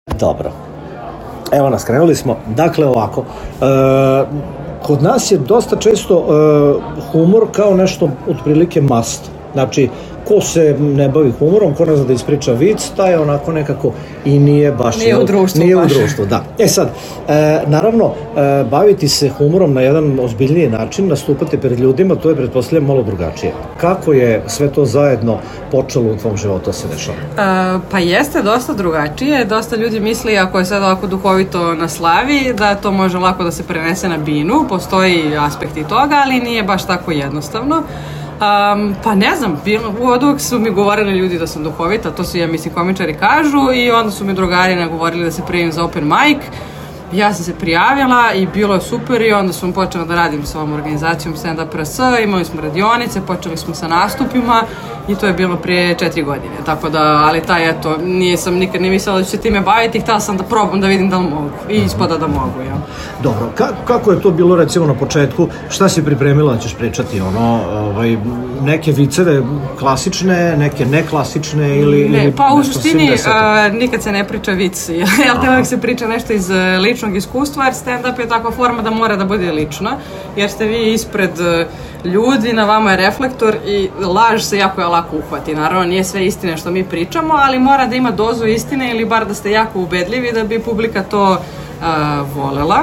Dobro. Evo nas, krenuli smo. Dakle, ovako. Kod nas je dosta često humor kao nešto otprilike must. Znači, ko se ne bavi humorom, ko ne zna da ispriča vic, taj je onako nekako i nije baš... Nije u društvu. Nije u društvu, da. Sad, naravno, baviti se humorom na jedan ozbiljniji način, nastupati pred ljudima, to je, pretpostavljam, malo drugačije. Kako je sve to zajedno počelo u tvom životu se dešava? Pa jeste dosta drugačije. Dosta ljudi misli, ako je sad ovako duhovito na slavi, da to može lako da se prenese na binu. Postoji aspekti toga, ali nije baš tako jednostavno. Pa ne znam, od uvek su mi govorili ljudi da sam duhovita, to su, ja mislim, komičari kažu, i onda su mi drugari nagovorili da se prijavim za open mic. Ja sam se prijavila i bilo je super, i onda sam počela da radim sa ovom organizacijom Stand Up RS, imali smo radionice, počeli smo sa nastupima i to je bilo prije 4 godine, tako da, ali eto, nikad nije mislila da ću se time baviti, htjela sam da probam da vidim da li mogu, i ispada da mogu, ja. Dobro, kako je to bilo recimo na početku, šta si pripremila da ćeš pričati, neke viceve klasične, neke neklasične ili pa u suštini nikad se ne priča vic, jel te uvijek se priča nešto iz ličnog iskustva, jer stand-up je takva forma da mora da bude lična, jer ste vi ispred ljudi, na vama je reflektor i laž se jako je lako uhvati. Naravno, nije sve istine što mi pričamo, ali mora da ima dozu istine ili bar da ste jako ubedljivi da bi publika to volela.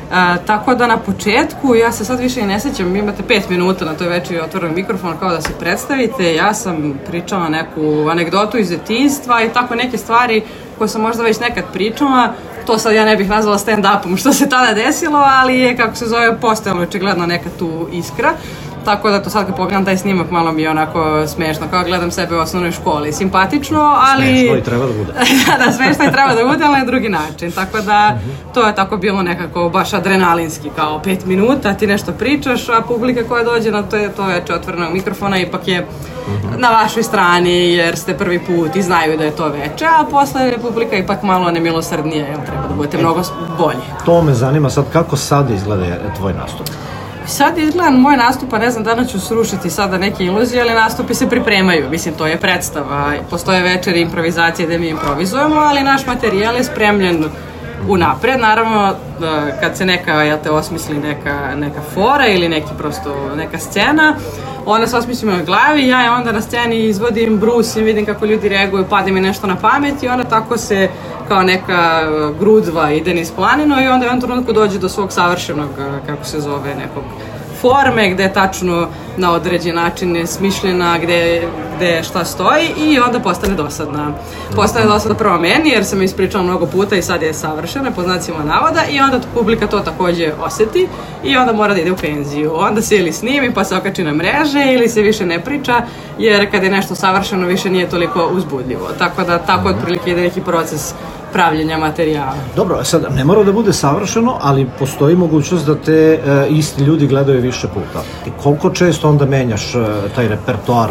Tako da na početku, ja se sad više i ne sjećam, imate 5 minuta na toj večeri otvorenog mikrofona kao da se predstavite, ja sam pričala neku anegdotu iz detinjstva i tako neke stvari koje sam možda već nekad pričala. To sad ja ne bih nazvala stand-upom što se tada desilo, ali je, kako se zove, postojalo očigledno neka tu iskra. Tako da to sad kad pogledam taj snimak malo mi je onako smešno, kao gledam sebe u osnovnoj školi. Simpatično, ali... Smešno i treba da bude. Da, smešno i treba da bude, ali na drugi način. Tako da to je tako bilo nekako baš adrenalinski, kao 5 minuta ti nešto pričaš, a publika koja dođe na to veče otvorenog mikrofona ipak je na vašoj strani jer ste prvi put i znaju da je to veče, a posle je publika ipak malo nemilosrdnije, jer treba da budete mnogo bolji. To me zanima sad, kako sad izgleda tvoj nastup? Sad izgledam moj nastup, a ne znam, danas ću srušiti sada neke iluzije, ali nastupi se pripremaju, mislim, to je predstava, postoje večeri improvizacije gde mi improvizujemo, ali naš materijal je spremljen unapred. Naravno, kad se osmisli neka fora ili neka scena, onda se osmislimo na glavi, ja je onda na sceni izvodim, brusim, vidim kako ljudi reaguju, pada mi nešto na pamet i onda tako se kao neka grudva ide niz planinu i onda u jednom trenutku dođe do svog savršenog, kako se zove, nekog forme gde je tačno na određen način je smišljena, gde šta stoji i onda postane dosadna. Postane dosadna prvo meni jer sam ispričala mnogo puta i sad je savršena, po znacima navoda, i onda publika to takođe oseti i onda mora da ide u penziju. Onda se ili snimi pa se okači na mreže ili se više ne priča jer kad je nešto savršeno više nije toliko uzbudljivo. Tako da tako otprilike ide neki proces pravljenja materijala. Dobro, sad ne mora da bude savršeno, ali postoji mogućnost da te isti ljudi gledaju više puta. I koliko često onda menjaš taj repertoar?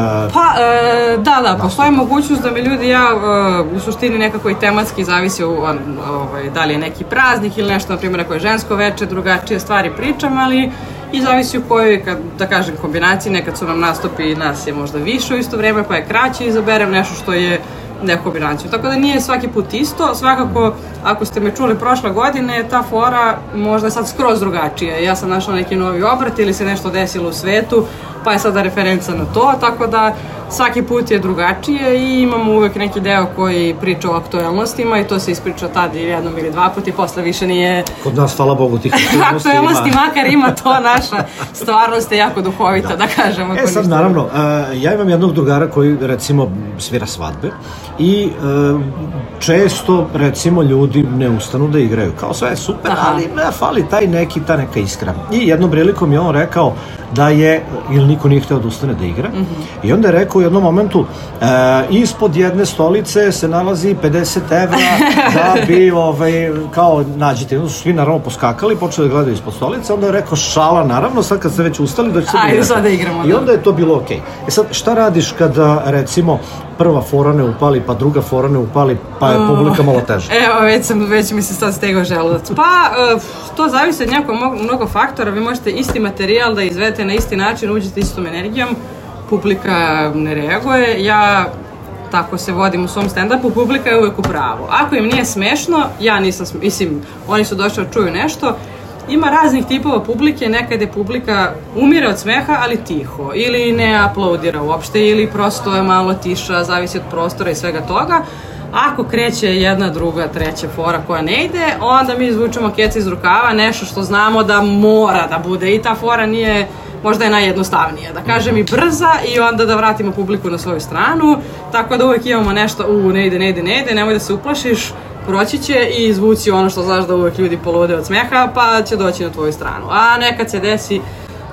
Da, postoji mogućnost da mi ljudi, u suštini nekako i tematski zavisi da li je neki praznik ili nešto, na primjer, ako je žensko veče, drugačije stvari pričam, ali i zavisi u kojoj, da kažem, kombinaciji. Nekad su nam nastupi, nas je možda više u isto vreme, pa je kraće, izaberem nešto što je neku kombinaciju. Tako da nije svaki put isto. Svakako, ako ste me čuli prošle godine, ta fora možda je sad skroz drugačija. Ja sam našla neki novi obrat ili se nešto desilo u svetu, pa je sada referenca na to, tako da svaki put je drugačije i imamo uvek neki deo koji priča o aktuelnostima i to se ispriča tad jednom ili dva puta i posle više nije... Kod nas, hvala Bogu, tih aktuelnosti makar ima to, naša stvarnost je jako duhovita, da kažemo. Sad, naravno, ja imam jednog drugara koji, recimo, svira svadbe i često, recimo, ljudi ne ustanu da igraju. Kao sve je super, ali fali ta neka iskra. I jednom prilikom je on rekao da je, ili niko nije hteo da ustane da igra, i onda je rekao u jednom momentu, ispod jedne stolice se nalazi 50 evra da bi, kao, nađite. Onda su svi naravno poskakali, počeli da gledaju ispod stolice, onda je rekao, šala, naravno, sad kad ste već ustali, da će se da igramo. I onda je to bilo okej. Sad, šta radiš kada, recimo, prva fora ne upali, pa druga fora ne upali, pa je publika malo teža? Evo, već mi se sad stegao želudac. Pa, to zavisi od mnogo faktora. Vi možete isti materijal da izvedete na isti način, uđete istom energijom, publika ne reaguje. Ja tako se vodim u svom stand-upu, publika je uvek u pravu. Ako im nije smešno, ja nisam, mislim, oni su došli da čuju nešto. Ima raznih tipova publike, nekad je publika umire od smeha, ali tiho, ili ne aplaudira uopšte, ili prosto je malo tiša, zavisi od prostora i svega toga. Ako kreće jedna, druga, treća fora koja ne ide, onda mi izvučemo keca iz rukava, nešto što znamo da mora da bude i ta fora nije, možda je najjednostavnija, da kažem i brza i onda da vratimo publiku na svoju stranu, tako da uvek imamo nešto, ne ide, nemoj da se uplašiš, proći će i izvuci ono što znaš da uvek ljudi polude od smeha, pa će doći na tvoju stranu. A nekad se desi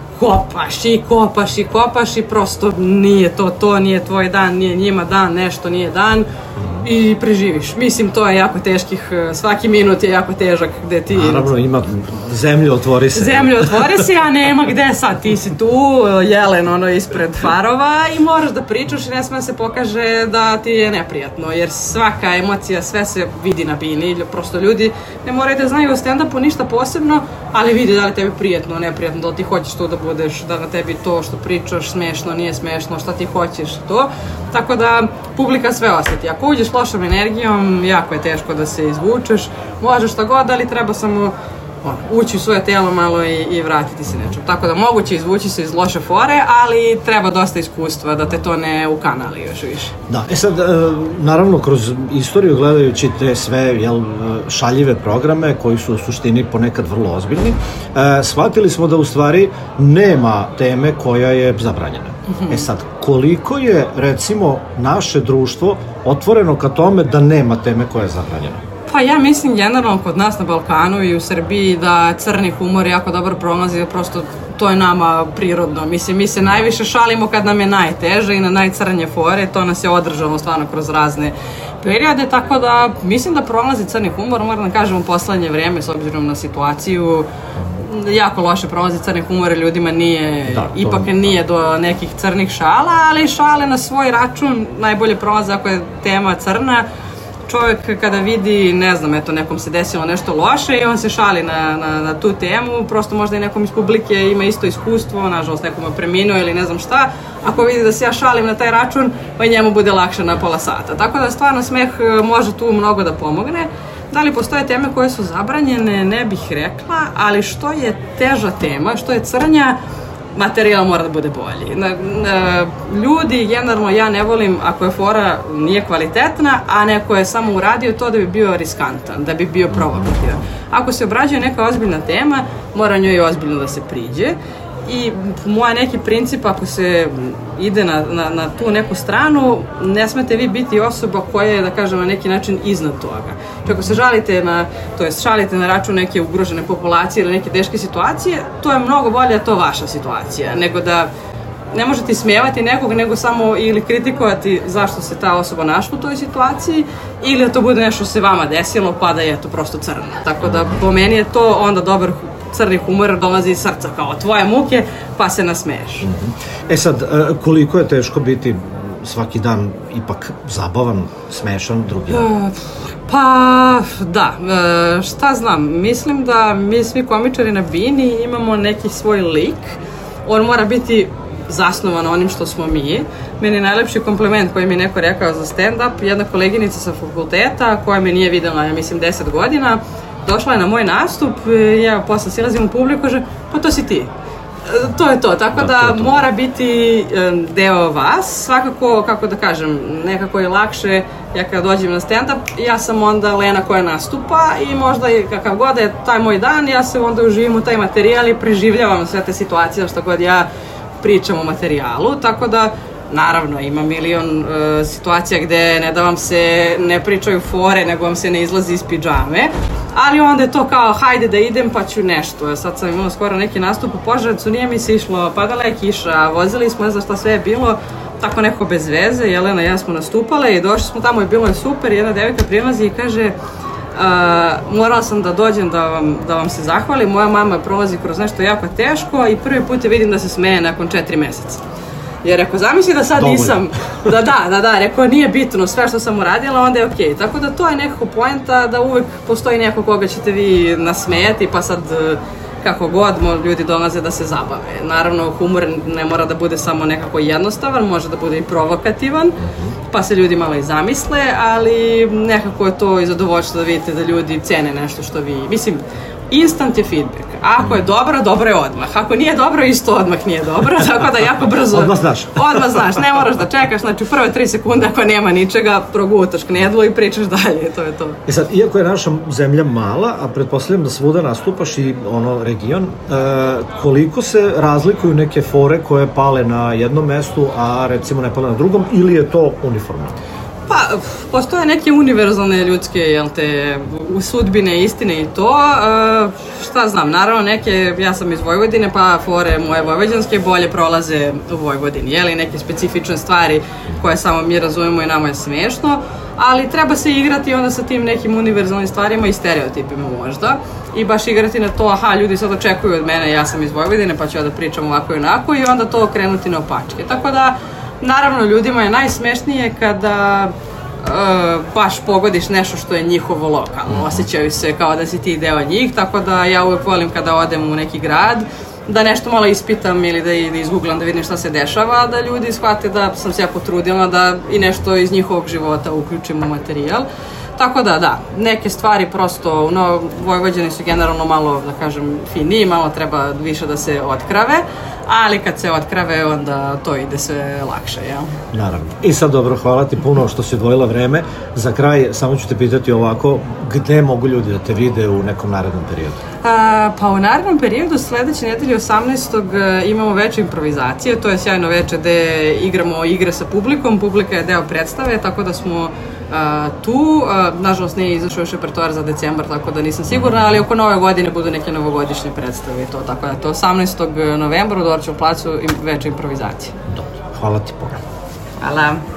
kopaš i prosto nije to nije tvoj dan, nije njima dan, nešto nije dan i preživiš. Mislim, to je jako teških, svaki minut je jako težak gde ti... Naravno, ima zemlju otvori se, a nema gde sad, ti si tu, jelen ispred farova i moraš da pričaš i ne sme se pokaže da ti je neprijatno, jer svaka emocija, sve se vidi na bini, prosto ljudi ne moraju da znaju o stand-upu ništa posebno, ali vidi da li tebi prijatno, neprijatno, da li ti hoćeš tu da budeš, da na tebi to što pričaš smešno, nije smešno, šta ti hoćeš, to. Tako da publika sve osjeti. Ako uđeš lošom energijom, jako je teško da se izvučeš, možeš šta god, ali treba samo ući u svoje telo malo i vratiti se nečem. Tako da moguće izvući se iz loše fore, ali treba dosta iskustva da te to ne ukanali još više. Da, sad, naravno, kroz istoriju gledajući te sve šaljive programe koji su u suštini ponekad vrlo ozbiljni, shvatili smo da u stvari nema teme koja je zabranjena. Sad, koliko je, recimo, naše društvo otvoreno ka tome da nema teme koja je zabranjena? Pa ja mislim generalno kod nas na Balkanu i u Srbiji da crni humor jako dobro prolazi, prosto to je nama prirodno. Mislim, mi se najviše šalimo kad nam je najteže i na najcrnje fore, to nas je održalo stvarno kroz razne periode, tako da mislim da prolazi crni humor, moram da kažem u poslednje vreme s obzirom na situaciju, jako loše prolazi crni humor, ljudima nije do nekih crnih šala, ali šale na svoj račun najbolje prolaze ako je tema crna. Čovjek kada vidi, ne znam, eto, nekom se desilo nešto loše i on se šali na tu temu, prosto možda i nekom iz publike ima isto iskustvo, nažalost nekom je preminuo ili ne znam šta, ako vidi da se ja šalim na taj račun, pa i njemu bude lakše na pola sata. Tako da stvarno smeh može tu mnogo da pomogne. Da li postoje teme koje su zabranjene, ne bih rekla, ali što je teža tema, što je crnja, materijal mora da bude bolji. Ljudi, generalno, ja ne volim ako je fora nije kvalitetna, a neko je samo uradio to da bi bio riskantan, da bi bio provokativan. Ako se obrađuje neka ozbiljna tema, mora njoj ozbiljno da se priđe. I moj neki princip, ako se ide na tu neku stranu, ne smete vi biti osoba koja je, da kažem, na neki način iznad toga. Ako se šalite na račun neke ugrožene populacije ili neke teške situacije, to je mnogo bolje, a to vaša situacija, nego da ne možete ismijevati nekog, nego samo ili kritikovati zašto se ta osoba našla u toj situaciji, ili da to bude nešto se vama desilo, pa da je to prosto crno. Tako da po meni je to onda dobar crni humor, dolazi iz srca, kao tvoje muke, pa se nasmeješ. Sad, koliko je teško biti svaki dan ipak zabavan, smešan drugi dan? Pa, da, šta znam, mislim da mi svi komičari na bini imamo neki svoj lik, on mora biti zasnovan onim što smo mi. Meni je najlepši kompliment koji mi je neko rekao za stand-up, jedna koleginica sa fakulteta koja me nije videla, ja mislim, 10 godina, došla je na moj nastup, ja posle silazim u publiku i kaže, pa to si ti. To je to, tako da mora biti deo vas, svakako, kako da kažem, nekako je lakše, ja kada dođem na stand-up, ja sam onda Lena koja nastupa i možda kakav god je taj moj dan, ja se onda uživim u taj materijal i preživljavam sve te situacije što god ja pričam o materijalu, tako da naravno, ima milion situacija gde ne da vam se ne pričaju fore, nego vam se ne izlazi iz pidžame, ali onda je to kao, hajde da idem pa ću nešto. Sad sam imala skoro neki nastup u Požarevcu, nije mi se išlo, padala je kiša, vozili smo, ne znam šta sve je bilo, tako neko bez veze, Jelena i ja smo nastupale i došli smo tamo i bilo je super, jedna devojka prilazi i kaže, morala sam da dođem da vam se zahvalim, moja mama prolazi kroz nešto jako teško i prvi put je vidim da se smeje nakon 4 meseca. Jer ako zamisli da sad nisam, rekao nije bitno sve što sam uradila, onda je okej. Tako da to je nekako poenta da uvek postoji neko koga ćete vi nasmejati, pa sad kako god ljudi dolaze da se zabave. Naravno, humor ne mora da bude samo nekako jednostavan, može da bude i provokativan, pa se ljudi malo i zamisle, ali nekako je to i zadovoljstvo da vidite da ljudi cene nešto što vi, mislim, instant je feedback. Ako je dobro, dobro je odmah. Ako nije dobro, isto odmah nije dobro. Tako da jako brzo... Odmah znaš. Odmah znaš, ne moraš da čekaš. Znači, u prve 3 sekunde ako nema ničega, progutaš knedlu i pričaš dalje. To je to. Sad, iako je naša zemlja mala, a pretpostavljam da svuda nastupaš i region, koliko se razlikuju neke fore koje pale na jednom mestu, a recimo ne pale na drugom, ili je to uniformno? Pa, postoje neke univerzalne ljudske, sudbine, istine i to. Šta znam, naravno neke, ja sam iz Vojvodine, pa fore moje vojvođanske bolje prolaze u Vojvodini, neke specifične stvari koje samo mi razumemo i nama je smešno, ali treba se igrati onda sa tim nekim univerzalnim stvarima i stereotipima možda. I baš igrati na to, ljudi sad očekuju od mene, ja sam iz Vojvodine, pa ću ja da pričam ovako i onako i onda to krenuti na opačke. Tako da, naravno, ljudima je najsmešnije kada baš pogodiš nešto što je njihovo lokalno. Osjećaju se kao da si ti deo njih, tako da ja uvek volim kada odem u neki grad da nešto malo ispitam ili da izgooglam da vidim šta se dešava, da ljudi shvate da sam se ja potrudila da i nešto iz njihovog života uključim u materijal. Tako da, neke stvari prosto, Vojvođani su generalno malo, da kažem, finiji, malo treba više da se otkrave, ali kad se otkrave, onda to ide sve lakše, jel? Naravno. I sad dobro, hvala ti puno što si odvojila vreme. Za kraj, samo ću te pitati ovako, gde mogu ljudi da te vide u nekom narednom periodu? Pa u narednom periodu, sledeće nedelje 18. imamo veče improvizacije, to je sjajno veče gde igramo igre sa publikom, publika je deo predstave, tako da smo tu, nažalost nije izašao još repertoar za decembar, tako da nisam sigurna, ali oko nove godine budu neke novogodišnje predstave i to, tako da to 18. novembra u Dorćevom placu veče improvizacije. Dobro, hvala ti puno. Hvala.